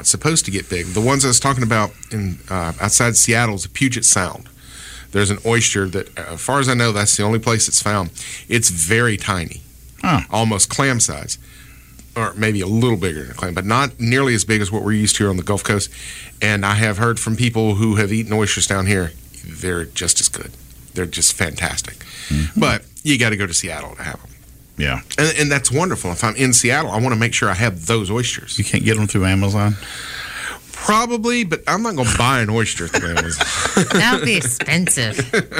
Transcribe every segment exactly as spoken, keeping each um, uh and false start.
not supposed to get big. The ones I was talking about in uh, outside Seattle is Puget Sound. There's an oyster that, as far as I know, that's the only place it's found. It's very tiny, huh. almost clam size, or maybe a little bigger than a clam, but not nearly as big as what we're used to here on the Gulf Coast. And I have heard from people who have eaten oysters down here, they're just as good. They're just fantastic. Mm-hmm. But you got to go to Seattle to have them. Yeah. And, and that's wonderful. If I'm in Seattle, I want to make sure I have those oysters. You can't get them through Amazon? Probably, but I'm not going to buy an oyster through Amazon. That would be expensive.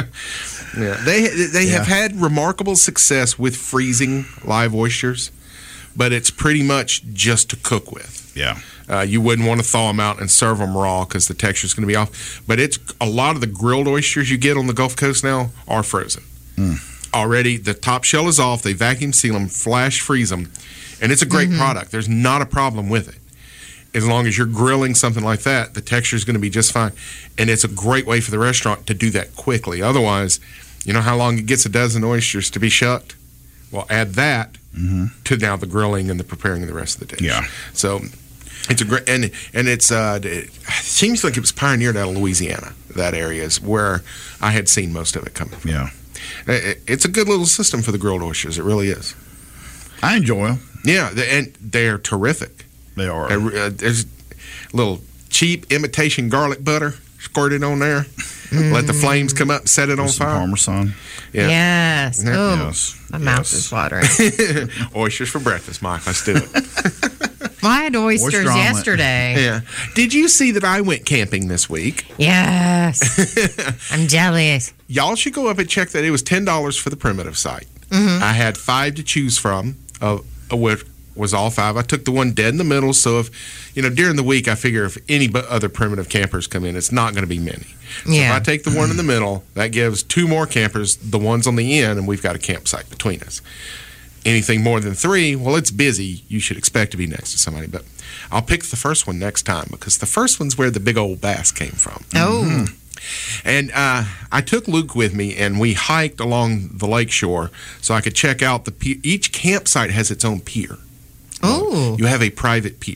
Yeah, they they Yeah. have had remarkable success with freezing live oysters, but it's pretty much just to cook with. Yeah. Uh, you wouldn't want to thaw them out and serve them raw because the texture's going to be off. But it's a lot of the grilled oysters you get on the Gulf Coast now are frozen. Mm. Already, the top shell is off. They vacuum seal them, flash freeze them, and it's a great Mm-hmm. product. There's not a problem with it. As long as you're grilling something like that, the texture is going to be just fine. And it's a great way for the restaurant to do that quickly. Otherwise, you know how long it gets a dozen oysters to be shucked? Well, add that Mm-hmm. to now the grilling and the preparing of the rest of the dish. Yeah. So it's a great, and and it's uh, it seems like it was pioneered out of Louisiana. That area is where I had seen most of it coming from. Yeah. It, it's a good little system for the grilled oysters. It really is. I enjoy them. Yeah, and they're terrific. They are. Uh, there's a little cheap imitation garlic butter squirted on there. Mm. Let the flames come up and set it on With some fire. Parmesan. Yeah. Yes. Yeah. Oh, Yes. my mouth Yes. is watering. Oysters for breakfast, Mike. Let's do it. Well, I had oysters Oyster omelet. yesterday. Yeah. Did you see that I went camping this week? Yes. I'm jealous. Y'all should go up and check that. It was ten dollars for the primitive site. Mm-hmm. I had five to choose from, uh, which was all five. I took the one dead in the middle, so if, you know, during the week, I figure if any but other primitive campers come in, it's not going to be many. So Yeah. if I take the one in the middle, that gives two more campers the ones on the end, and we've got a campsite between us. Anything more than three, well, it's busy. You should expect to be next to somebody, but I'll pick the first one next time because the first one's where the big old bass came from. Oh. And uh, I took Luke with me, and we hiked along the lake shore so I could check out the pier. Each campsite has its own pier. Oh. You have a private pier.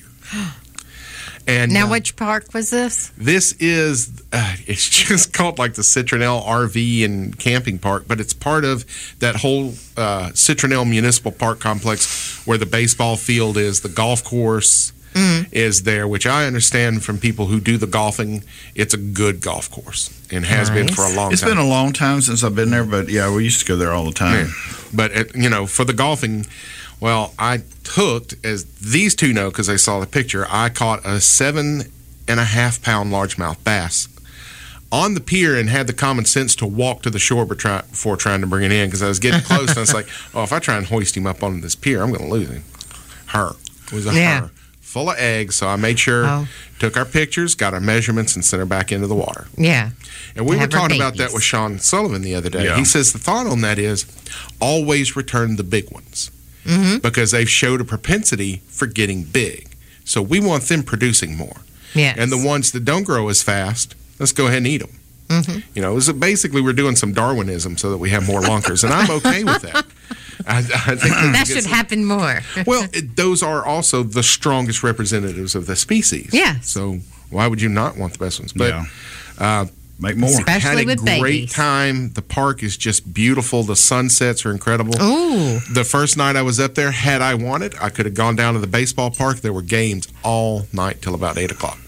And Now, uh, which park was this? this is, uh, it's just called like the Citronelle R V and Camping Park, but it's part of that whole uh, Citronelle Municipal Park complex where the baseball field is, the golf course Mm-hmm. is there, which I understand from people who do the golfing, it's a good golf course and has been Nice. for a long It's time. been a long time since I've been there, but yeah, we used to go there all the time. Yeah. But, it, you know, for the golfing, well, I took, as these two know because they saw the picture, I caught a seven and a half pound largemouth bass on the pier and had the common sense to walk to the shore before, before trying to bring it in because I was getting close and I was like, oh, if I try and hoist him up onto this pier, I'm going to lose him. Her. It was a Yeah. her. Full of eggs, so I made sure, Oh. took our pictures, got our measurements, and sent her back into the water. Yeah. And we To were have her talking about that babies. with Sean Sullivan the other day. Yeah. He says the thought on that is always return the big ones Mm-hmm. because they've showed a propensity for getting big. So we want them producing more. Yes. And the ones that don't grow as fast, let's go ahead and eat them. Mm-hmm. You know, so basically we're doing some Darwinism so that we have more lunkers, and I'm okay with that. I, I think That should happen more. Well, it, those are also the strongest representatives of the species. Yes. So why would you not want the best ones? But yeah. uh, Make more. Especially had a with great babies. time. The park is just beautiful. The sunsets are incredible. Ooh. The first night I was up there, had I wanted, I could have gone down to the baseball park. There were games all night till about eight o'clock.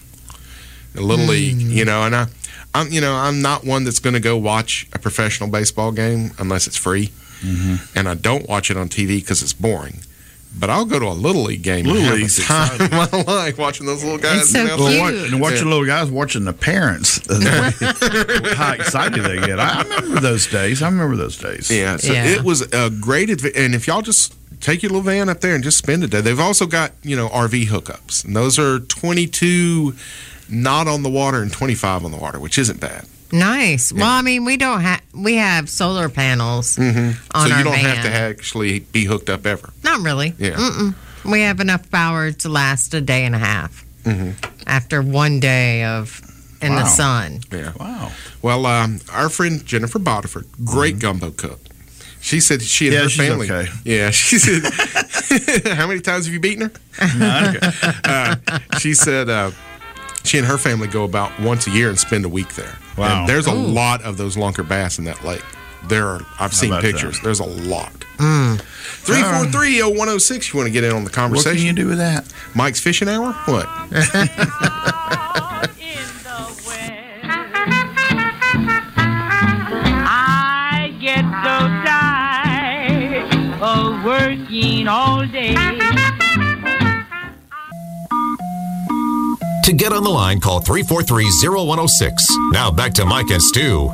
A little Mm. league, you know, and I, I'm, you know, I'm not one that's going to go watch a professional baseball game unless it's free, Mm-hmm. and I don't watch it on T V because it's boring. But I'll go to a little league game. Little and have league's the time of my life watching those little guys. It's so you know? cute. Well, watch, and watch Yeah. the little guys watching the parents. How excited they get. I remember those days. I remember those days. Yeah, so Yeah. it was a great adv- and if y'all just take your little van up there and just spend a day. They've also got, you know, R V hookups, and those are twenty-two not on the water and twenty-five on the water, which isn't bad. Nice. Well, I mean, we don't have we have solar panels Mm-hmm. on So our you don't van. have to actually be hooked up ever. Not really. Yeah. Mm-mm. We have enough power to last a day and a half Mm-hmm. after one day of in the Wow. sun. Yeah. Wow. Well, um, our friend Jennifer Bodiford, great Mm-hmm. gumbo cook. She said she and Yeah, her she's family. okay. Yeah, she said. How many times have you beaten her? uh, she said uh, she and her family go about once a year and spend a week there. Wow. And there's a lot of those lunker bass in that lake. There are. I've seen about pictures. that? There's a lot. Three four three oh one oh six. You want to get in on the What can conversation? you do with that? Mike's fishing hour. What? I get so tired of working all day. To get on the line, call three four three oh one oh six. Now back to Mike and Stu.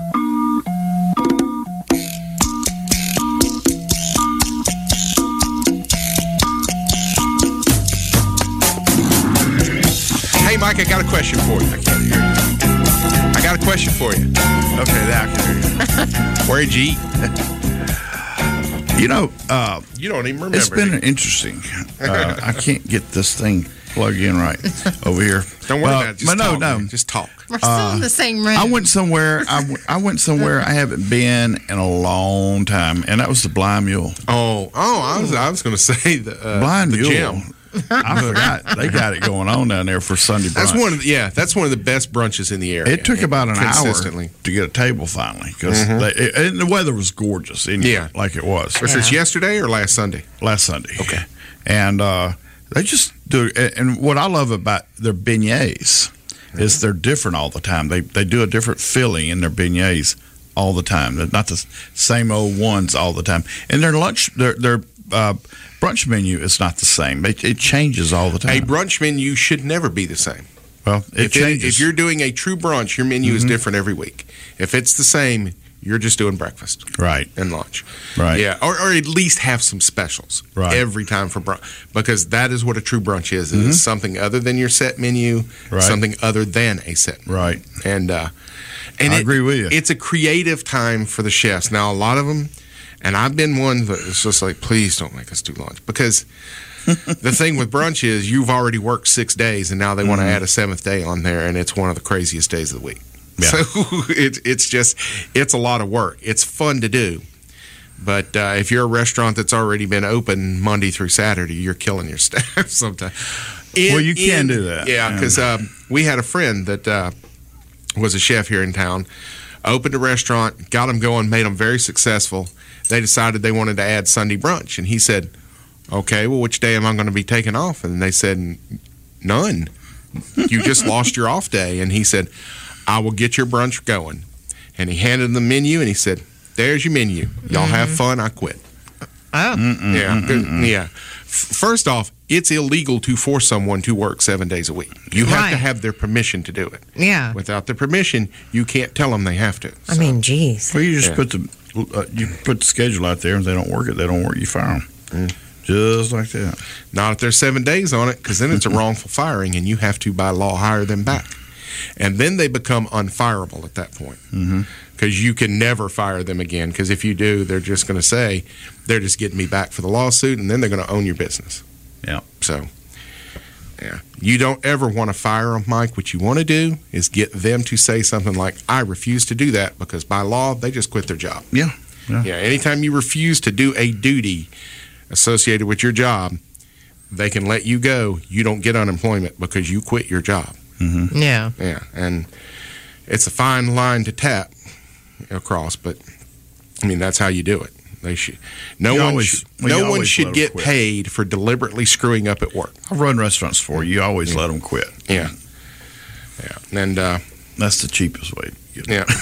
Hey, Mike, I got a question for you. I can't hear you. I got a question for you. Okay, that I can hear Where'd you eat? you. You know, uh, You don't even remember. it's been interesting. Uh, I can't get this thing plugged in right over here. Don't worry Well, about it. Just but no, talk, no. man. Just talk. We're still in the same room. I went somewhere. I, w- I went somewhere I haven't been in a long time, and that was the Blind Mule. Oh, oh, I was, I was going to say the uh, Blind the Mule. gym. I forgot they got it going on down there for Sunday brunch. That's one of the, yeah, that's one of the best brunches in the area. It took about an hour consistently. to get a table finally because and the weather was gorgeous. Anyway, Yeah. like it was Was this yesterday or last Sunday? last Sunday. Okay. and uh, they just do. And what I love about their beignets is they're different all the time. They they do a different filling in their beignets all the time. They're not the same old ones all the time. And their lunch, their their uh, brunch menu is not the same. It, it changes all the A time. brunch menu should never be the same. well, it If, it, changes. if you're doing a true brunch, your menu is different every week. If it's the same, you're just doing breakfast right, and lunch. right, Yeah, or, or at least have some specials Right. every time for brunch, because that is what a true brunch is. It is something other than your set menu, Right. something other than a set menu. right. And uh, and I it- agree with you. It's a creative time for the chefs. Now, a lot of them, and I've been one that it's just like, please don't make us do lunch, because the thing with brunch is you've already worked six days, and now they want to add a seventh day on there, and it's one of the craziest days of the week. Yeah. So it, it's just it's a lot of work. It's fun to do. But uh, if you're a restaurant that's already been open Monday through Saturday, you're killing your staff sometimes. In- Well, you can in- do that. Yeah, because um, we had a friend that uh, was a chef here in town, opened a restaurant, got them going, made them very successful. They decided they wanted to add Sunday brunch. And he said, okay, well, which day am I going to be taking off? And they said, none. You just lost your off day. And he said, I will get your brunch going. And he handed them the menu, and he said, there's your menu. Y'all have fun. I quit. Oh, Yeah, yeah. F- First off, it's illegal to force someone to work seven days a week. You have to Right. have their permission to do it. yeah. Without their permission, you can't tell them they have to. I mean, geez. Well, you just Yeah. put the uh, you put the schedule out there, and if they don't work it, they don't work. You fire them, just like that. Not if there's seven days on it, because then it's a wrongful firing, and you have to, by law, hire them back. And then they become unfireable at that point, because you can never fire them again. Because if you do, they're just going to say they're just getting me back for the lawsuit, and then they're going to own your business. Yeah. So, yeah, you don't ever want to fire them, Mike. What you want to do is get them to say something like, "I refuse to do that," because by law they just quit their job. Yeah. Yeah, anytime you refuse to do a duty associated with your job, they can let you go. You don't get unemployment because you quit your job. Yeah. Yeah, and it's a fine line to tap across, but I mean that's how you do it. They should. No You one. always- should, well, you no one always let should 'em get quit. paid for deliberately screwing up at work. I've run restaurants for you. You always let them quit. Yeah, yeah, and uh, That's the cheapest way. To get yeah.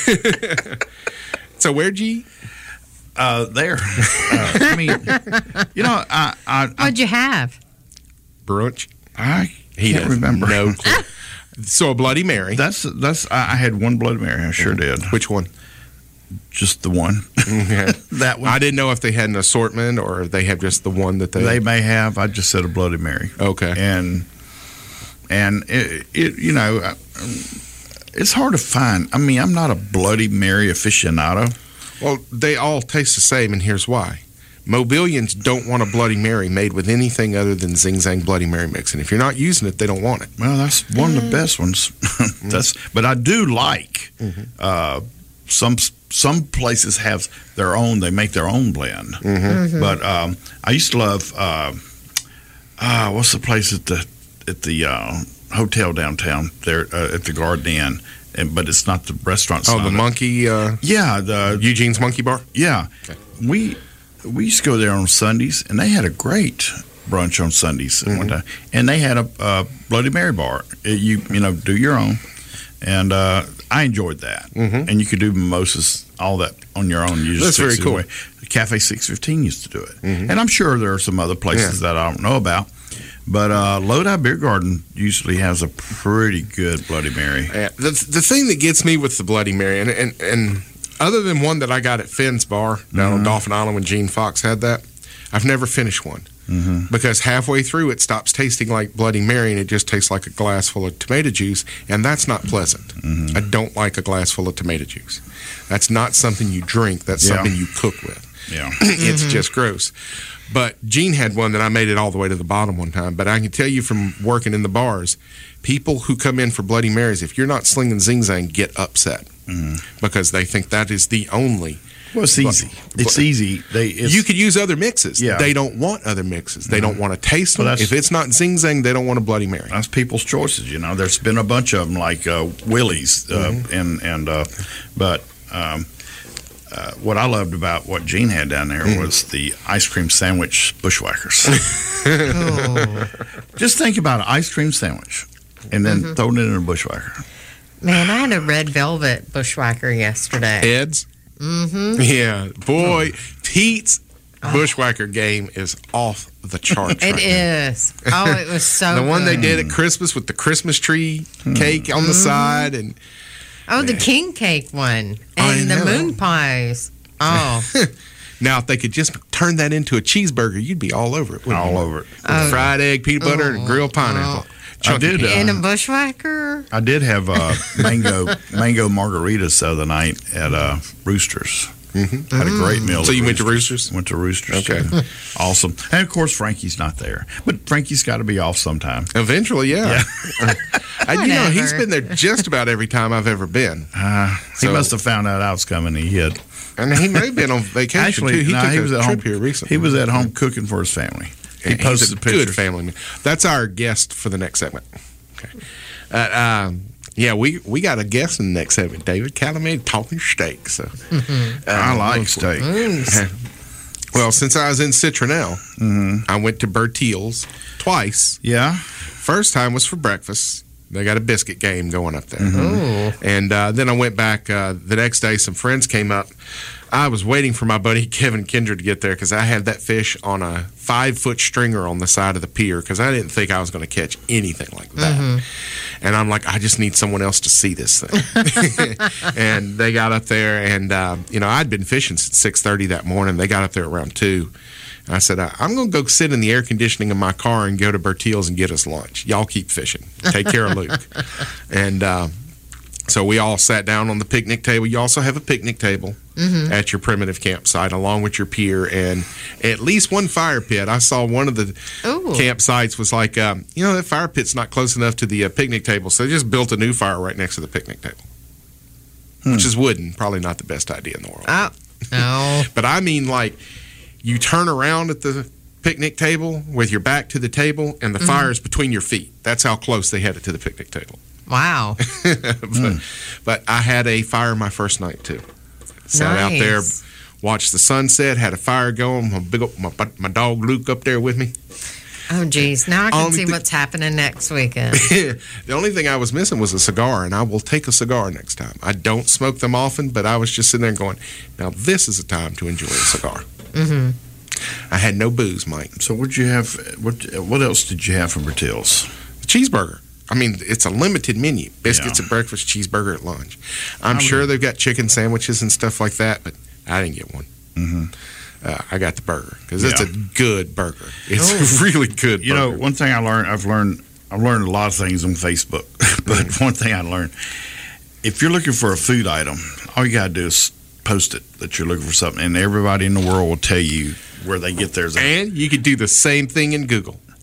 So where'd you eat? Uh, there. Uh, I mean, you know, I I, I, What'd you have? Brunch? I He can't doesn't remember. No clue. So a Bloody Mary. That's that's. I I had one Bloody Mary. I sure did. Which one? Just the one. Yeah. That one. I didn't know if they had an assortment or they have just the one that they. They may have. I just said a Bloody Mary. okay. And and it, it you know, uh, it's hard to find. I mean, I'm not a Bloody Mary aficionado. Well, they all taste the same, and here's why. Mobilians don't want a Bloody Mary made with anything other than Zing Zang Bloody Mary mix, and if you're not using it, they don't want it. Well, that's one of the best ones. That's. But I do like uh, some some places have their own. They make their own blend. Mm-hmm. But um, I used to love. Uh, uh, what's the place at the at the uh, hotel downtown there uh, at the Garden Inn? And, but it's not the restaurant. Oh, the Monkey. Uh, yeah, the Eugene's Monkey Bar. Yeah, okay. we we used to go there on Sundays, and they had a great brunch on Sundays mm-hmm. one time, and they had a, a Bloody Mary bar. It, you you know do your own, and uh, I enjoyed that. Mm-hmm. And you could do mimosas, all that on your own. You just That's very cool. Away. Cafe six fifteen used to do it, mm-hmm. and I'm sure there are some other places yeah. that I don't know about. But uh, Lodi Beer Garden usually has a pretty good Bloody Mary. Yeah, the the thing that gets me with the Bloody Mary, and and, and other than one that I got at Finn's Bar down mm-hmm. on Dolphin Island when Gene Fox had that, I've never finished one. Mm-hmm. Because halfway through it stops tasting like Bloody Mary and it just tastes like a glass full of tomato juice, and that's not pleasant. Mm-hmm. I don't like a glass full of tomato juice. That's not something you drink. That's yeah. something you cook with. Yeah, it's mm-hmm. just gross. But Gene had one that I made it all the way to the bottom one time. But I can tell you from working in the bars, people who come in for Bloody Marys, if you're not slinging Zing Zang, get upset mm-hmm. because they think that is the only. Well, it's easy. It's easy. They, it's, you could use other mixes. Yeah. They don't want other mixes. They mm-hmm. don't want to taste them. Well, if it's not Zing Zang, they don't want a Bloody Mary. That's people's choices. You know, there's been a bunch of them like uh, Willie's, uh, mm-hmm. and and uh, but. Um, Uh, what I loved about what Gene had down there mm. was the ice cream sandwich bushwhackers. oh. Just think about an ice cream sandwich and then mm-hmm. throw it in a bushwhacker. Man, I had a red velvet bushwhacker yesterday. Ed's? Mm-hmm. Yeah. Boy, Pete's bushwhacker game is off the charts. It right is. Now. Oh, it was so The good. one they did at Christmas with the Christmas tree mm. cake on the mm-hmm. side and Oh, the king cake one. And the moon pies. Oh. Now, if they could just turn that into a cheeseburger, you'd be all over it. All you? over it. Oh. Fried egg, peanut butter, oh. and grilled pineapple. Oh. I did. Uh, and a bushwhacker? I did have uh, mango mango margaritas the other night at uh, Roosters. Mm-hmm. Had a great meal. So you went to Roosters? Went to Roosters. Okay. Too. Awesome. And, of course, Frankie's not there. But Frankie's got to be off sometime. Eventually, yeah. yeah. I, you know, he's been there just about every time I've ever been. Uh, so, he must have found out I was coming. He hid. And he may have been on vacation, Actually, too. He no, took he a was at trip home, here recently. He was at home cooking for his family. He yeah, posted he's a pictures. Good family man. That's our guest for the next segment. Okay. Uh, um, yeah, we we got a guest in the next segment, David Calumet talking steak. So mm-hmm. uh, I like steak. Well, since I was in Citronelle, mm-hmm. I went to Bertiel's twice. Yeah. First time was for breakfast. They got a biscuit game going up there. Mm-hmm. And uh, then I went back uh, the next day. Some friends came up. I was waiting for my buddy Kevin Kindred to get there because I had that fish on a five-foot stringer on the side of the pier because I didn't think I was going to catch anything like that. Mm-hmm. And I'm like, I just need someone else to see this thing. And they got up there, and, uh, you know, I'd been fishing since six thirty that morning. They got up there around two. And I said, I'm going to go sit in the air conditioning of my car and go to Bertiel's and get us lunch. Y'all keep fishing. Take care of Luke. And uh, so we all sat down on the picnic table. You also have a picnic table mm-hmm. at your primitive campsite along with your pier and at least one fire pit. I saw one of the Ooh. campsites was like, um, you know, that fire pit's not close enough to the uh, picnic table, so they just built a new fire right next to the picnic table, hmm. which is wooden. Probably not the best idea in the world. Oh, no. But I mean, like, you turn around at the picnic table with your back to the table and the mm-hmm. fire's between your feet. That's how close they had it to the picnic table. Wow. but, mm. but I had a fire my first night, too. Sat nice. out there, watched the sunset, had a fire going. My, big, my, my dog Luke up there with me. Oh, geez. Now I can only see th- what's happening next weekend. The only thing I was missing was a cigar, and I will take a cigar next time. I don't smoke them often, but I was just sitting there going, now this is a time to enjoy a cigar. Mm-hmm. I had no booze, Mike. So what did you have? What What else did you have from Bertiel's? A cheeseburger. I mean, it's a limited menu. Biscuits yeah. at breakfast, cheeseburger at lunch. I'm, I'm sure good. They've got chicken sandwiches and stuff like that, but I didn't get one. Mm-hmm. Uh, I got the burger because yeah. it's a good burger. It's oh. a really good burger. You know, one thing I learned, I've learned, I've learned a lot of things on Facebook, but mm-hmm. one thing I learned, if you're looking for a food item, all you got to do is post it that you're looking for something, and everybody in the world will tell you where they get theirs. And you could do the same thing in Google.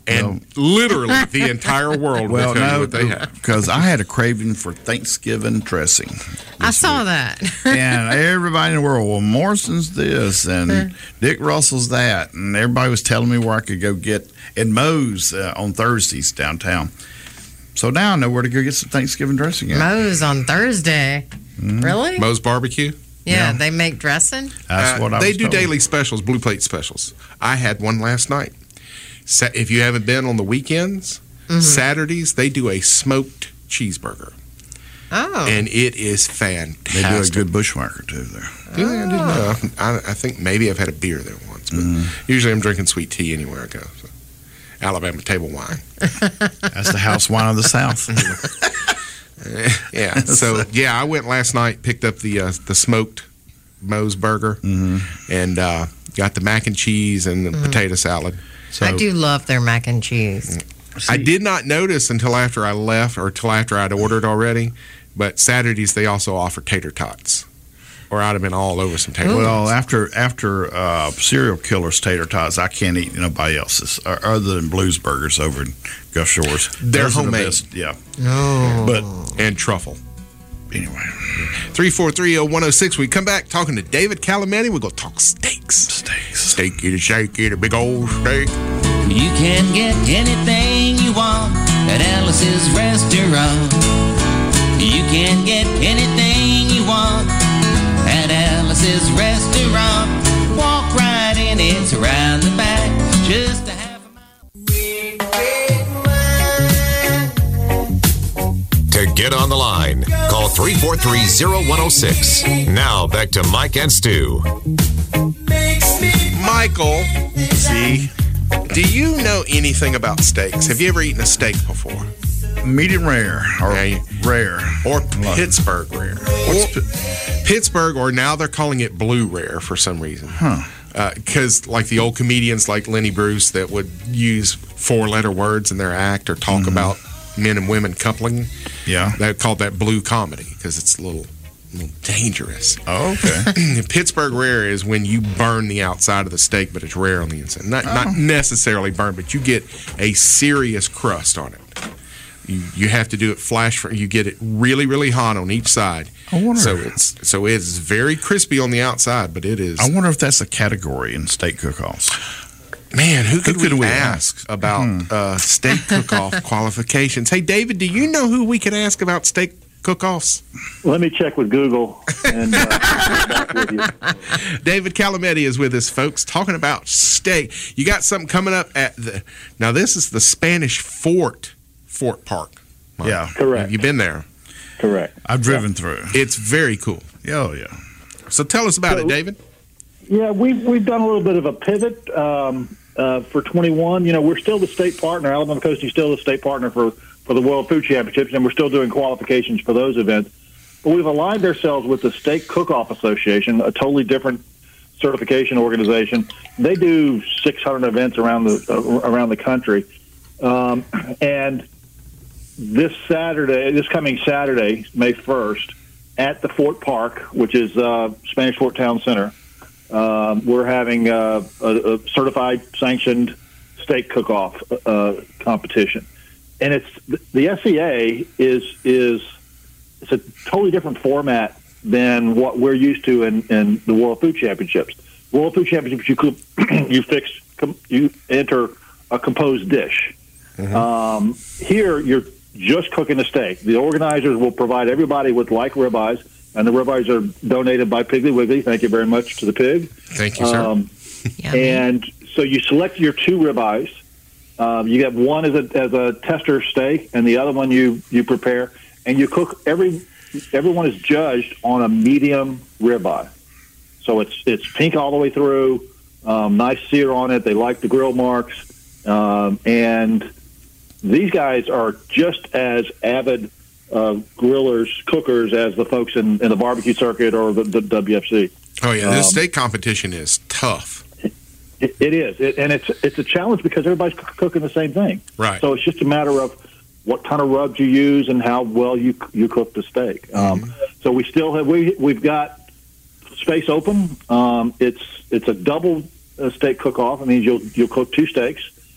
And literally the entire world Well, will tell you no, what they have. because I had a craving for Thanksgiving dressing. I this saw week. that. And everybody in the world, well, Morrison's this and Dick Russell's that, and everybody was telling me where I could go get at Moe's uh, on Thursdays downtown. So now I know where to go get some Thanksgiving dressing at. Moe's on Thursday. Really? Moe's Barbecue. Yeah, Yeah. they make dressing. That's Uh, what I they was do told. daily specials, blue plate specials. I had one last night. Sa- if you haven't been on the weekends, Saturdays they do a smoked cheeseburger, Oh. and it is They fantastic. do a good bushwhacker too there. Yeah, I didn't know. I, I think maybe I've had a beer there once, but usually I'm drinking sweet tea anywhere I go. So. Alabama table wine. That's the house wine of the South. Yeah. So yeah, I went last night, picked up the uh, the smoked Moe's burger, and uh, got the mac and cheese and the potato salad. So, I do love their mac and cheese. I did not notice until after I left, or till after I'd ordered already. But Saturdays they also offer tater tots, or I'd have been all over some tater tots. Well, after after uh, serial killers tater tots, I can't eat nobody else's uh, other than Blues Burgers over in Gulf Shores. They're Those are the homemade. best, yeah, No. but And truffle. anyway, three four three oh one oh six. We come back talking to David Calametti. We're going to talk steaks. steaks. Steak, eat a shake, eat a big old steak. You can get anything you want at Alice's restaurant. You can get anything you want at Alice's restaurant. Walk right in, it's around the back, just a half a mile. To get on the line, call three four three oh one oh six. Now back to Mike and Stu. Michael, see, do you know anything about steaks? Have you ever eaten a steak before? Medium rare or Yeah, you- rare. Or Pittsburgh rare? Or Pittsburgh, or now they're calling it blue rare for some reason. Huh. Because like the old comedians like Lenny Bruce that would use four-letter words in their act or talk about men and women coupling, Yeah. they called that blue comedy because it's a little, little dangerous. Oh, okay. Pittsburgh rare is when you burn the outside of the steak, but it's rare on the inside. Not, not necessarily burned, but you get a serious crust on it. You, you have to do it flash. For, you get it really, really hot on each side. I wonder- So it's so it's very crispy on the outside, but it is. I wonder if that's a category in steak cook-offs. Man, who could, Who could we, we ask about Hmm. uh, steak cook-off qualifications? Hey, David, do you know who we could ask about steak cook-offs? Let me check with Google and uh, get back with you. David Calametti is with us, folks, talking about steak. You got something coming up at the. Now, this is the Spanish Fort, Fort Park. Mike. Yeah. Correct. Have you been there? Correct. I've driven through. It's very cool. Oh, yeah. So tell us about So- it, David. Yeah, we've we've done a little bit of a pivot um, uh, for twenty-one. You know, we're still the state partner. Alabama Coasting is still the state partner for, for the World Food Championships, and we're still doing qualifications for those events. But we've aligned ourselves with the Steak Cook-Off Association, a totally different certification organization. They do six hundred events around the uh, around the country, um, and this Saturday, this coming Saturday, May first, at the Fort Park, which is uh, Spanish Fort Town Center. Um, we're having uh, a, a certified, sanctioned steak cook-off uh, competition, and it's the S E A is is it's a totally different format than what we're used to in, in the World Food Championships. World Food Championships, you could, you fix you enter a composed dish. Mm-hmm. Um, here, you're just cooking a steak. The organizers will provide everybody with like ribeyes. And the ribeyes are donated by Piggly Wiggly. Thank you very much to the pig. Thank you, sir. Um, Yummy. and so you select your two ribeyes. Um, you get one as a as a tester steak, and the other one you you prepare, and you cook. Every everyone is judged on a medium ribeye. So it's it's pink all the way through. Um, nice sear on it. They like the grill marks, um, and these guys are just as avid Uh, grillers, cookers, as the folks in, in the barbecue circuit or the, the W F C. Oh yeah, this um, steak competition is tough. It, it is, it, and it's it's a challenge because everybody's c- cooking the same thing. Right. So it's just a matter of what kind of rubs you use and how well you you cook the steak. Mm-hmm. Um, so we still have we we've got space open. Um, it's it's a double uh, steak cook off. It means you'll you'll cook two steaks.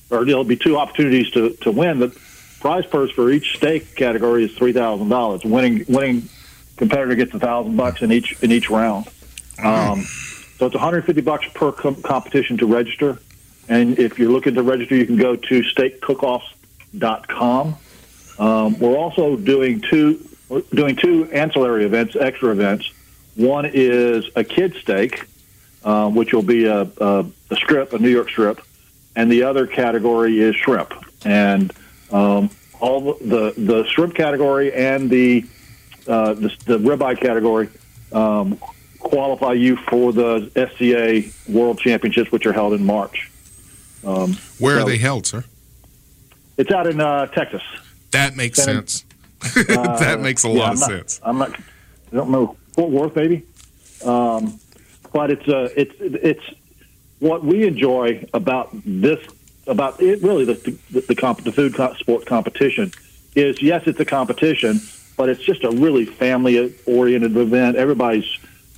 or there'll be two opportunities to, to win. The prize purse for each steak category is three thousand dollars. Winning winning competitor gets a thousand bucks in each in each round. Um, so it's one hundred fifty bucks per com- competition to register. And if you're looking to register, you can go to steak cookoffs dot com. Um, we're also doing two we're doing two ancillary events, extra events. One is a kid steak, uh, which will be a, a, a strip, a New York strip, and the other category is shrimp. And um, all the the shrimp category and the uh, the, the ribeye category um, qualify you for the S C A World Championships, which are held in March. Um, Where so are they held, sir? It's out in uh, Texas. That makes San- sense. that makes a Yeah, lot I'm of not- sense. I'm not. I don't know Fort Worth, maybe. Um, but it's uh, it's it's what we enjoy about this about it. Really, the the, the, comp, the food co- sports competition is yes, it's a competition, but it's just a really family oriented event. Everybody's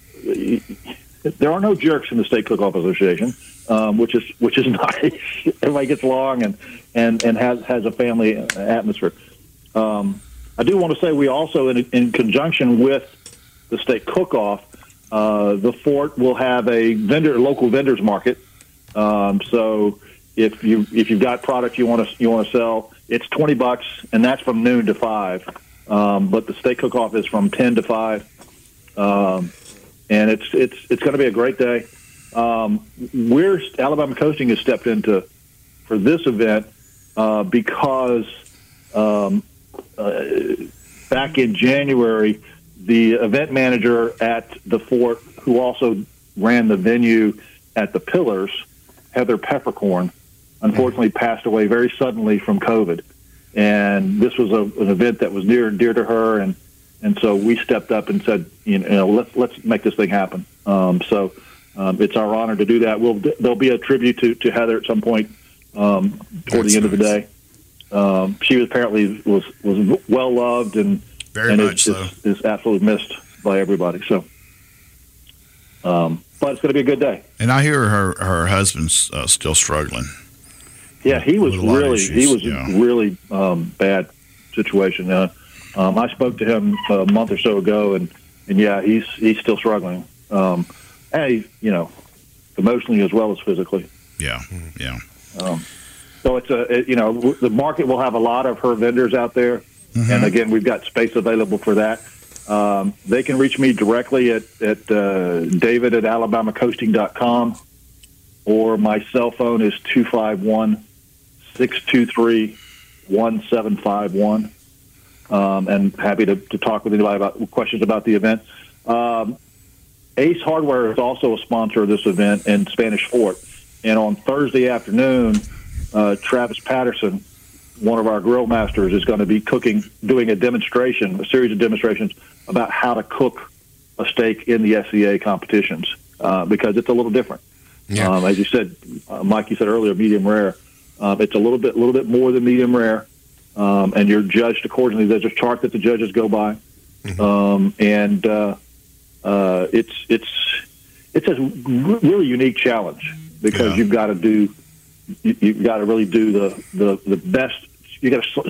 there are no jerks in the State Cook-Off Association, um, which is which is nice. Everybody gets along and and and has has a family atmosphere. Um, I do want to say we also, in, in conjunction with the State Cook-Off, uh, the Fort will have a vendor, local vendors market. Um, so if you if you've got product you want to you want to sell, it's twenty bucks, and that's from noon to five. Um, but the State Cook-Off is from ten to five, um, and it's it's it's going to be a great day. Um, we're Alabama Coasting has stepped into for this event uh, because. Um, Uh, back in January, the event manager at the Fort, who also ran the venue at the Pillars, Heather Peppercorn, unfortunately passed away very suddenly from COVID. And this was a, an event that was near and dear to her, and and so we stepped up and said, you know, let's let's make this thing happen. Um, so um, it's our honor to do that. We'll there'll be a tribute to, to Heather at some point um, toward That's the end nice. of the day. Um, she was apparently was was well loved and Very and much is, so. is, is absolutely missed by everybody. So, um, but it's going to be a good day. And I hear her her husband's uh, still struggling. Yeah, he was With a lot of really issues, he was yeah. a really um, bad situation. Uh, um, I spoke to him a month or so ago, and, and yeah, he's he's still struggling. Um, and he, you know, emotionally as well as physically. Yeah, yeah. Um, so it's a it, you know w- the market will have a lot of her vendors out there, Mm-hmm. and again we've got space available for that. Um, they can reach me directly at at uh, David at Alabama Coasting dot com, or my cell phone is two five one, six two three, one seven five one. Um, and happy to, to talk with anybody about questions about the event. Um, Ace Hardware is also a sponsor of this event in Spanish Fort. And on Thursday afternoon, uh, Travis Patterson, one of our grill masters, is going to be cooking, doing a demonstration, a series of demonstrations about how to cook a steak in the S C A competitions, uh, because it's a little different. Yeah. Um, as you said, uh, Mike, you said earlier, medium rare. Um, it's a little bit, little bit more than medium rare, um, and you're judged accordingly. There's a chart that the judges go by, Mm-hmm. um, and uh, uh, it's it's it's a r- really unique challenge because Yeah. you've got to do you, you've got to really do the, the, the best. You got to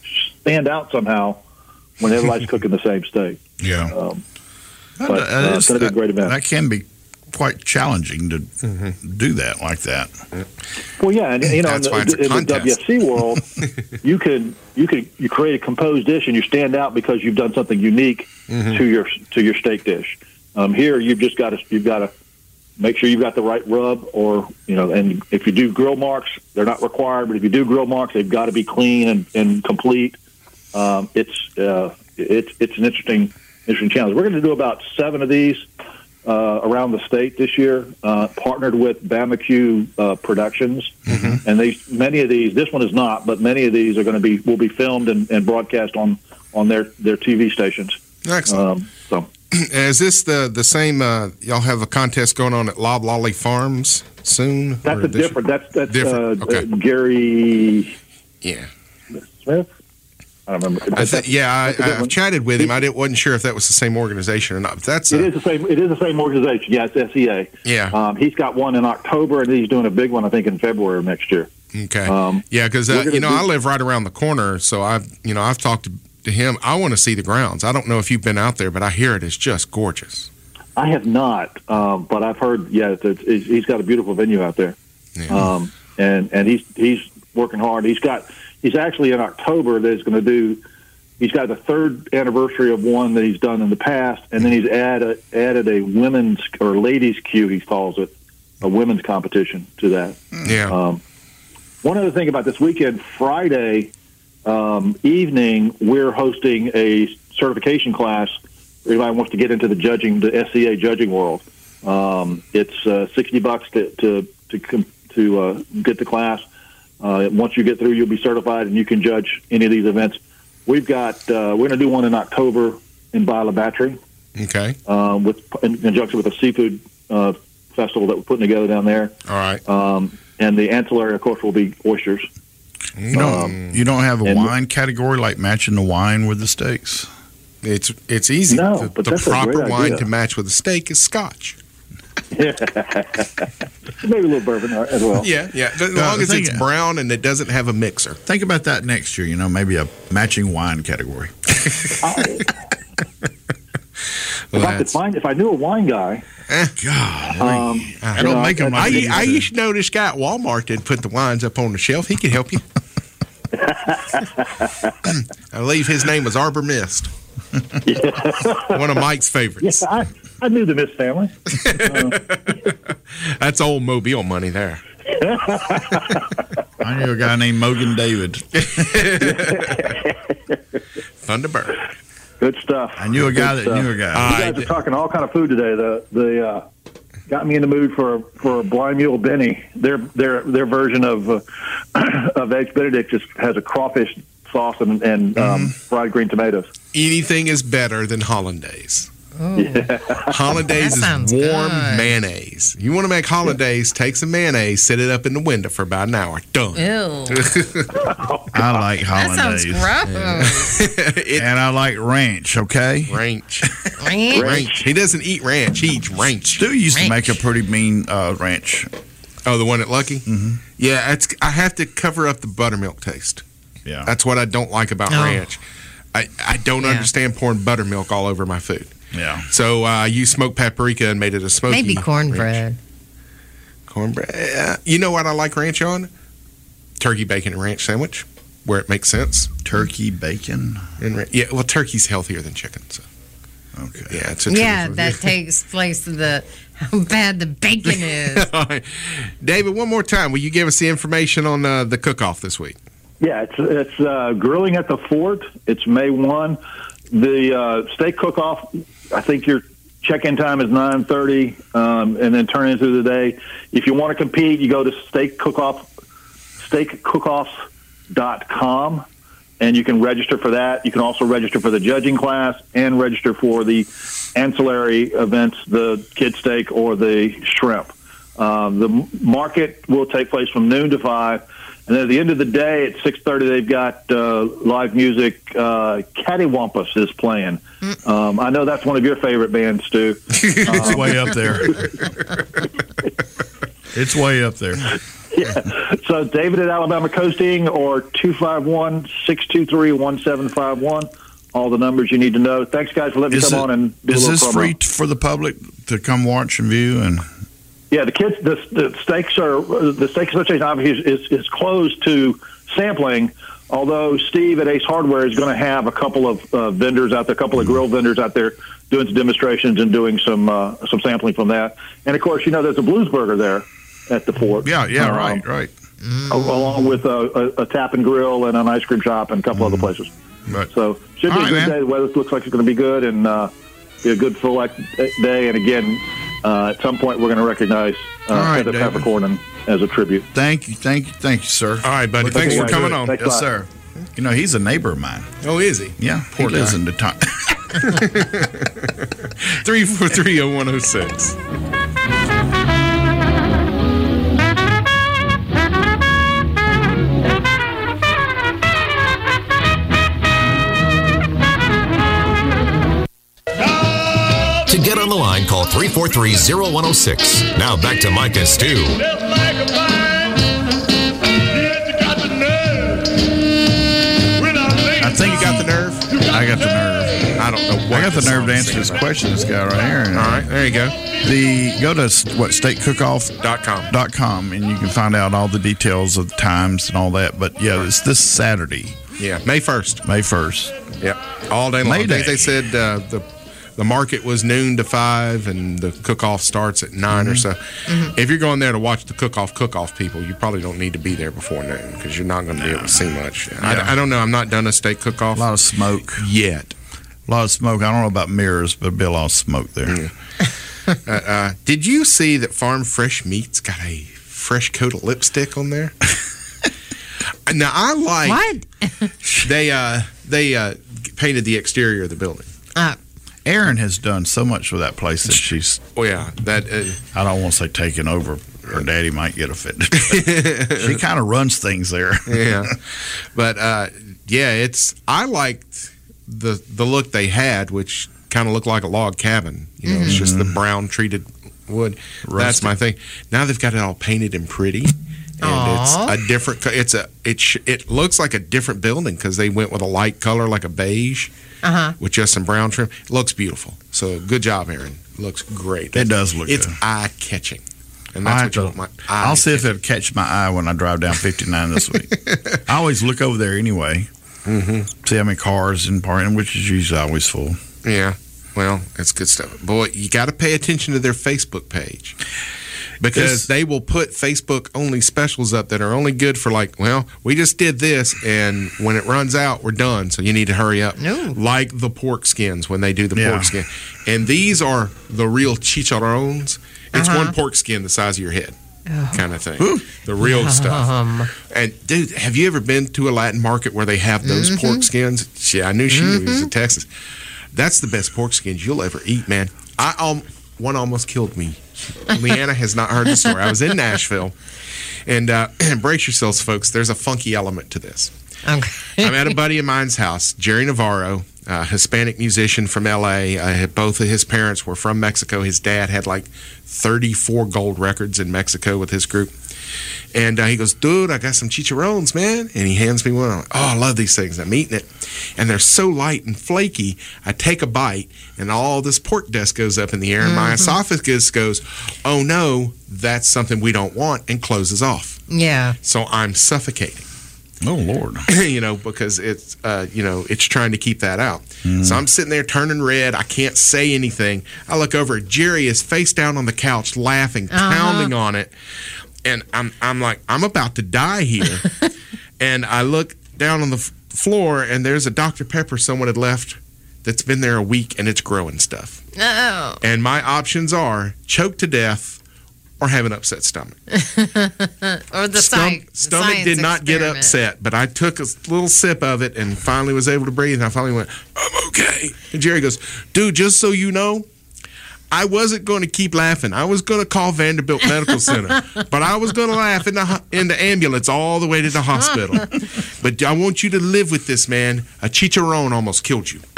stand out somehow when everybody's cooking the same steak. Yeah. Um, That- but, that uh, is- it's gonna be a great event. That can be quite challenging to do that like that. Well, yeah, and you know, That's in, why it's the, a in the contest. W F C world, you can you can you create a composed dish and you stand out because you've done something unique Mm-hmm. to your to your steak dish. Um, here, you've just got to you've got to make sure you've got the right rub, or you know, and if you do grill marks, they're not required, but if you do grill marks, they've got to be clean and, and complete. Um, it's uh, it's it's an interesting interesting challenge. We're going to do about seven of these uh, around the state this year, uh, partnered with Barbecue uh, Productions, Mm-hmm. and these many of these. This one is not, but many of these are going to be will be filmed and, and broadcast on on their their T V stations. Excellent. Um, so. Is this the the same? Uh, y'all have a contest going on at Lob Lolly Farms soon? That's Or a this- different. That's that's Different, Uh, okay. uh, Gary Yeah, Smith. I don't remember. I th- yeah. That's a I, I've different- chatted with him. I didn't, wasn't sure if that was the same organization or not. But that's It uh, is the same. It is the same organization. Yeah, it's S E A. Yeah. Um, he's got one in October, and he's doing a big one, I think, in February of next year. Okay. Um, yeah, because we're uh, gonna you know do- I live right around the corner, so I've you know I've talked to, to him. I want to see the grounds. I don't know if you've been out there, but I hear it is just gorgeous. I have not, um, but I've heard. Yeah, it's, it's, he's got a beautiful venue out there, Yeah. um, and and he's he's working hard. He's got he's actually in October that he's going to do. He's got the third anniversary of one that he's done in the past, and then he's added added a women's or ladies' queue, he calls it, a women's competition to that. Yeah. Um, one other thing about this weekend, Friday um, evening, we're hosting a certification class. If anybody wants to get into the judging, the S C A judging world. Um, it's uh, sixty bucks to to to, com- to uh, get the class. Uh, once you get through, you'll be certified, and you can judge any of these events. We've got uh, we're going to do one in October in Bila Battery, Okay. uh, with in conjunction with a seafood uh, festival that we're putting together down there. All right. Um, and the ancillary, of course, will be oysters. You don't, you don't have a and- wine category like matching the wine with the steaks? It's it's easy. No, the but the that's a proper great wine idea. to match with a steak is Scotch. Maybe a little bourbon as well. Yeah, yeah. As No, long the as thing it's is- brown and it doesn't have a mixer. Think about that next year, you know, maybe a matching wine category. I, Well, if I could that's- find, if I knew a wine guy, God, um, I you don't know, make them. I- I, I used to know this guy at Walmart that put the wines up on the shelf. He could help you. I believe his name was Arbor Mist. One of Mike's favorites. yeah, I, I knew the Miss family. That's old Mobile money there. I knew a guy named Mogan David. Thunderbird. Good stuff. I knew a guy Good that stuff. knew a guy. Uh, You guys are talking all kind of food today. The the uh, got me in the mood for for a Blind Mule Benny. Their their their version of uh, of Eggs Benedict just has a crawfish sauce and, and Mm-hmm. um, fried green tomatoes. Anything is better than hollandaise. Ooh. Hollandaise That sounds is warm good. mayonnaise. You want to make hollandaise, take some mayonnaise, set it up in the window for about an hour. Done. Ew. I like That sounds hollandaise. gross. It, And I like ranch, okay? ranch. Ranch. ranch. He doesn't eat ranch. He eats ranch. Stu used to Ranch. make a pretty mean uh, ranch. Oh, the one at Lucky? Mm-hmm. Yeah, it's, I have to cover up the buttermilk taste. Yeah. That's what I don't like about Oh. ranch. I, I don't Yeah. understand pouring buttermilk all over my food. yeah. So uh, I used smoked paprika and made it a smoky Maybe ranch. cornbread. Cornbread. Uh, you know what I like ranch on? Turkey, bacon, and ranch sandwich, where it makes sense. Turkey, bacon. And ra- yeah, well, turkey's healthier than chicken. So Okay. yeah, it's a Yeah, truth. that takes place of the how bad the bacon is. All right. David, one more time, will you give us the information on uh, the cook-off this week? Yeah, it's it's uh, grilling at the fort. It's May first. The uh, steak cook-off, I think your check-in time is nine thirty, um, and then turn in through the day. If you want to compete, you go to steak cook-off, steak cookoffs dot com, and you can register for that. You can also register for the judging class and register for the ancillary events, the kid steak or the shrimp. Um, the market will take place from noon to five. And then at the end of the day, at six thirty, they've got uh, live music. Uh, Cattywampus is playing. Um, I know that's one of your favorite bands, Stu. It's way up there. It's way up there. Yeah. So David at Alabama Coasting or two five one, six two three, one seven five one. All the numbers you need to know. Thanks, guys, for letting me Is, come it, on and do a is little this promo. free t- for the public to come watch and view? And Yeah, the kids, the, the steaks are the Steak Association obviously is, is closed to sampling. Although Steve at Ace Hardware is going to have a couple of uh, vendors out there, a couple of grill vendors out there doing some demonstrations and doing some uh, some sampling from that. And of course, you know, there's a Blues Burger there at the fort. yeah, yeah, Um, right, right. al- Along with a, a, a tap and grill and an ice cream shop and a couple other places. But So should be All a right, good man. day. The weather looks like it's going to be good and uh, be a good full act day. And again, uh, at some point we're going to recognize uh, All right, Heather David. Peppercorn as a tribute. thank you, thank you, thank you, sir. All right, buddy. Thanks Okay, for guys. coming Good. on. Thanks. Yes, sir. You know, he's a neighbor of mine. Oh, is he? Yeah, Poor he lives guy. in the town. three four three oh one oh six. To get on the line, call three four three, oh one oh six. Now back to Mike and Stu. Just like a vine, I got the nerve. I don't know what I got the nerve to song's answer this singing question. This guy right here. about. All right, there you go. The go to what state cook off Dot com. dot com and you can find out all the details of the times and all that. But yeah, it's this Saturday, Yeah, May first. May first. Yeah, all day long. May I think Day. they said uh, the the market was noon to five, and the cook off starts at nine or so. If you're going there to watch the cook off cook off people, you probably don't need to be there before noon because you're not going to be able to see much. Yeah. I, I don't know. I'm not done a steak cook off A lot of smoke. yet. A lot of smoke. I don't know about mirrors, but there'll be a lot of smoke there. Uh, uh, did you see that Farm Fresh Meats got a fresh coat of lipstick on there? Now I like What? they uh, they uh, painted the exterior of the building. Uh, Erin has done so much with that place that she's, Oh yeah, that uh, I don't want to say taken over. Her daddy might get offended. She kind of runs things there. yeah, but uh, yeah, it's I liked the the look they had, which kind of looked like a log cabin. You know, it's just the brown treated wood. That's Rustic. my thing. Now they've got it all painted and pretty. And Aw. it's a different. co- It's a. It sh- it looks like a different building because they went with a light color, like a beige, uh-huh. with just some brown trim. It looks beautiful. So good job, Aaron. Looks great. It does look It's good. eye catching, and I that's have what you to- want. My eye I'll see if catching. it'll catch my eye when I drive down fifty-nine this week. I always look over there anyway. Mm-hmm. See how many cars in parking, which is usually always full. Yeah. Well, it's good stuff. Boy, you got to pay attention to their Facebook page because It's- they will put Facebook only specials up that are only good for like, well, we just did this, and when it runs out, we're done. So you need to hurry up. No. Like the pork skins when they do the Yeah. pork skin. And these are the real chicharrones. It's Uh-huh. one pork skin the size of your head. Kind of thing. The real stuff. Um, And dude, have you ever been to a Latin market where they have those Mm-hmm. pork skins? Yeah, I knew she knew he was in Texas. That's the best pork skins you'll ever eat, man. I um, one almost killed me. Leanna has not heard the story. I was in Nashville, and uh, brace yourselves, folks. There's a funky element to this. okay. I'm at a buddy of mine's house, Jerry Navarro, a Hispanic musician from L A. Uh, both of his parents were from Mexico. His dad had like thirty-four gold records in Mexico with his group. And uh, he goes, dude, I got some chicharrones, man. And he hands me one. I'm like, oh, I love these things. I'm eating it. And they're so light and flaky. I take a bite, and all this pork dust goes up in the air. And my esophagus goes, oh, no, that's something we don't want, and closes off. Yeah. So I'm suffocating. Oh, Lord. you know, because it's, uh, you know, it's trying to keep that out. So I'm sitting there turning red. I can't say anything. I look over at Jerry is face down on the couch, laughing, Uh-huh. pounding on it. And I'm, I'm like, I'm about to die here. And I look down on the f- floor, and there's a Doctor Pepper someone had left that's been there a week, and it's growing stuff. Oh. And my options are choke to death or have an upset stomach. Or the Stom- sci- stomach science did not get experiment. upset, but I took a little sip of it and finally was able to breathe. And I finally went, I'm okay. And Jerry goes, dude, just so you know, I wasn't going to keep laughing. I was going to call Vanderbilt Medical Center, but I was going to laugh in the ho- in the ambulance all the way to the hospital. But I want you to live with this, man. A chicharron almost killed you.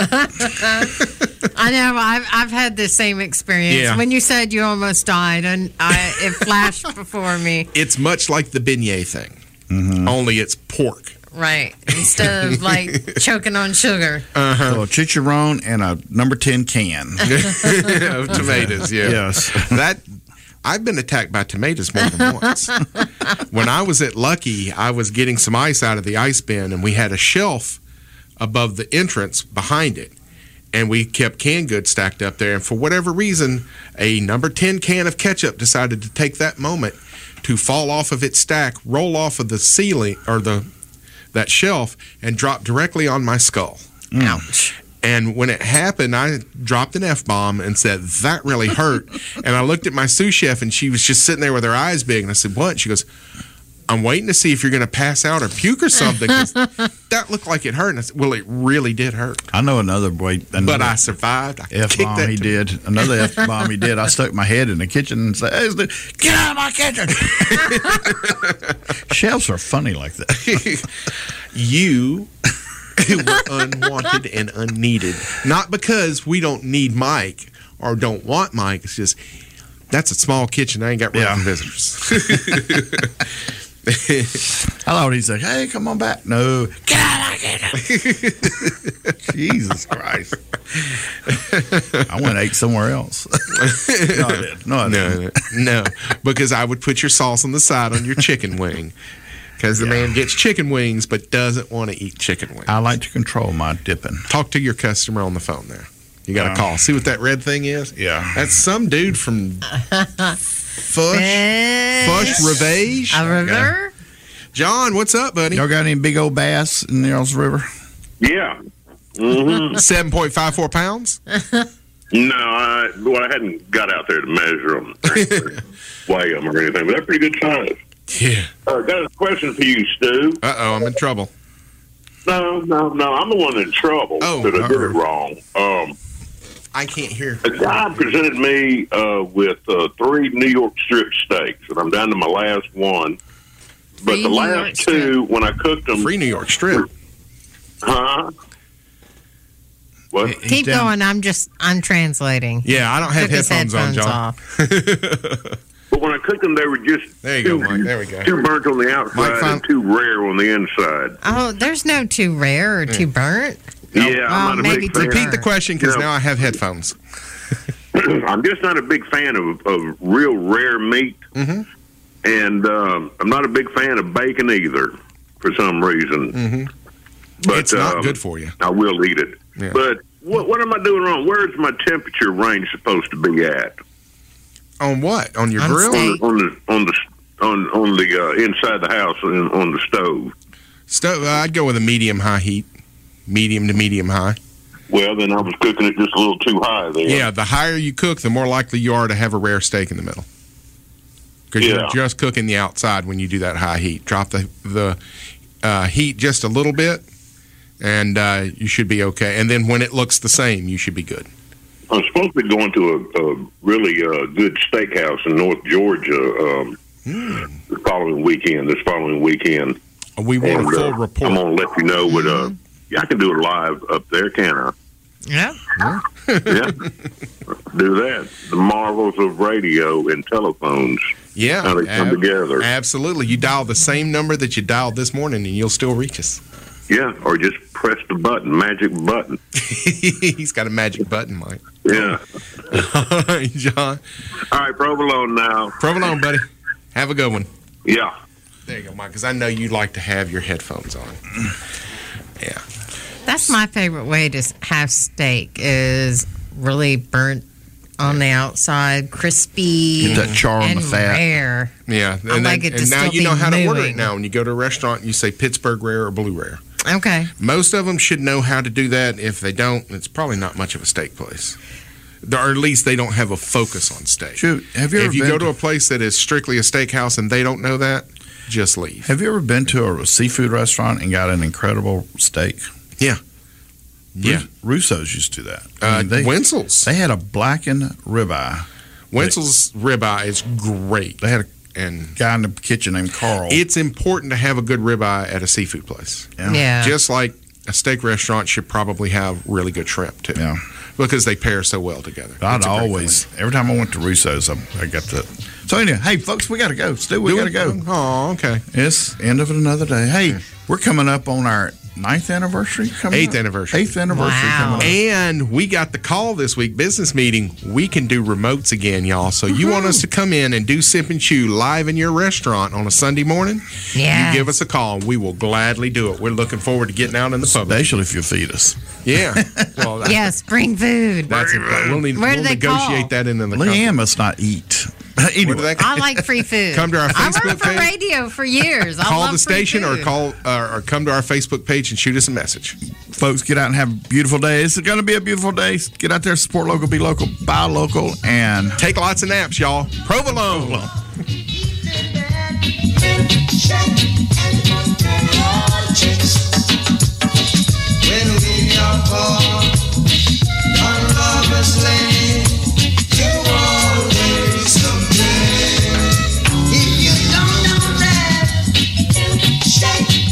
I know. I've I've had the same experience. Yeah. When you said you almost died, and I it flashed before me. It's much like the beignet thing, only it's pork. Right. Instead of like choking on sugar. So a chicharron and a number ten can. of tomatoes, yeah. Yes. That I've been attacked by tomatoes more than once. When I was at Lucky, I was getting some ice out of the ice bin, and we had a shelf above the entrance behind it. And we kept canned goods stacked up there. And for whatever reason, a number ten can of ketchup decided to take that moment to fall off of its stack, roll off of the ceiling or the that shelf, and drop directly on my skull. Ouch. And when it happened, I dropped an F-bomb and said, that really hurt. And I looked at my sous chef, and she was just sitting there with her eyes big. And I said, what? She goes, I'm waiting to see if you're going to pass out or puke or something. 'Cause that looked like it hurt. And I said, well, it really did hurt. I know another way. Another But I survived. I F kicked bomb that he to- did. Another F bomb he did. I stuck my head in the kitchen and said, hey, get out of my kitchen. Chefs are funny like that. You were unwanted and unneeded. Not because we don't need Mike or don't want Mike. It's just, that's a small kitchen. I ain't got room Yeah. for visitors. I thought he'd say, "Hey, come on back." No, get out of here. Jesus Christ! I went and ate somewhere else. no, I did. No, I didn't. No, no, because I would put your sauce on the side on your chicken wing. Because the yeah. man gets chicken wings but doesn't want to eat chicken wings. I like to control my dipping. Talk to your customer on the phone there. You got to uh, call. See what that red thing is? Yeah. That's some dude from Fush, Fush Rivage. A river? Okay. John, what's up, buddy? Y'all got any big old bass in the Earls River? Yeah. Mm-hmm. seven point five four pounds? No, I, well, I hadn't got out there to measure them, or weigh them, or anything, but they're pretty good size. Yeah. Uh, got a question for you, Stu. Uh-oh, I'm in trouble. No, no, no, I'm the one in trouble oh, that I did it wrong. Um, I can't hear. A guy presented me uh, with uh, three New York strip steaks, and I'm down to my last one. But Free the New last York two, when I cooked them... Free New York strip. Huh? What? Keep down. going. I'm just, I'm translating. Yeah, I don't have headphones, headphones on, John. Off. But when I cooked them, they were just there you too, go, Mike. There we go. too burnt on the outside Mike, and too rare on the inside. Oh, there's no too rare or too burnt. Yeah, oh, I'm not a maybe big fan. Repeat the question because No. now I have headphones. I'm just not a big fan of, of real rare meat, mm-hmm. and um, I'm not a big fan of bacon either for some reason. Mm-hmm. But it's not um, good for you. I will eat it. Yeah. But what, what am I doing wrong? Where's my temperature range supposed to be at? On what? On your On grill? steak. On the on the on on the uh, inside the house and on the stove. Stove. Uh, I'd go with a medium high heat, medium to medium high. Well, then I was cooking it just a little too high there. Yeah, the higher you cook, the more likely you are to have a rare steak in the middle. Because Yeah. you're just cooking the outside when you do that high heat. Drop the the uh, heat just a little bit, and uh, you should be okay. And then when it looks the same, you should be good. I'm supposed to be going to a, a really uh, good steakhouse in North Georgia um, mm. the following weekend. This following weekend, We want and, a full uh, report. I'm going to let you know what. Uh, yeah, I can do it live up there, can I? Yeah. Yeah. Yeah, do that. The marvels of radio and telephones. Yeah, How they come ab- together. Absolutely. You dial the same number that you dialed this morning, and you'll still reach us. Yeah, or just press the button, magic button. He's got a magic button, Mike. Yeah. All right, John. All right, provolone now. Provolone, buddy. Have a good one. Yeah. There you go, Mike, because I know you like to have your headphones on. Yeah. That's my favorite way to have steak is really burnt on the outside, crispy, Get that char on and the fat. rare. Yeah. I And, like then, it to and now still you know be how to order it moving. now. When you go to a restaurant, you say Pittsburgh rare or blue rare. Okay. Most of them should know how to do that. If they don't, it's probably not much of a steak place. Or at least they don't have a focus on steak. Shoot, have you ever If you been go to a place that is strictly a steakhouse and they don't know that, just leave. Have you ever been to a seafood restaurant and got an incredible steak? Yeah. Yeah. Russo's used to do that. Uh, I mean, they, Wenzel's. they had a blackened ribeye. Wenzel's ribeye is great. They had a And guy in the kitchen named Carl. it's important to have a good ribeye at a seafood place. Yeah. Yeah. Just like a steak restaurant should probably have really good shrimp, too. Yeah. Because they pair so well together. I'd It's a great always, every time I went to Russo's, I, I got the. So anyway, hey folks, we got to go. Stu, we got to go. Oh, okay. It's end of another day. Hey, we're coming up on our ninth anniversary. Coming Eighth up. anniversary. Eighth anniversary. Wow. Coming up. And we got the call this week, business meeting. We can do remotes again, y'all. So you want us to come in and do Sip and Chew live in your restaurant on a Sunday morning? Yeah. You give us a call, and we will gladly do it. We're looking forward to getting out in the public. Especially if you feed us. Yeah. Well, Yes, bring food. that's it. We'll, need, Where do we'll they negotiate call? that into the Leanne must not eat. Anyway, What do they I like free food. Come to our I Facebook worked for page. radio for years. I Call love the free station or food. call uh, or come to our Facebook page and shoot us a message. folks, get out and have a beautiful day. It's going to be a beautiful day. Get out there, support local, be local, buy local, and Take lots of naps, y'all. Provolone. When we are born on lover's lane, you always complain. If you don't know that, shake.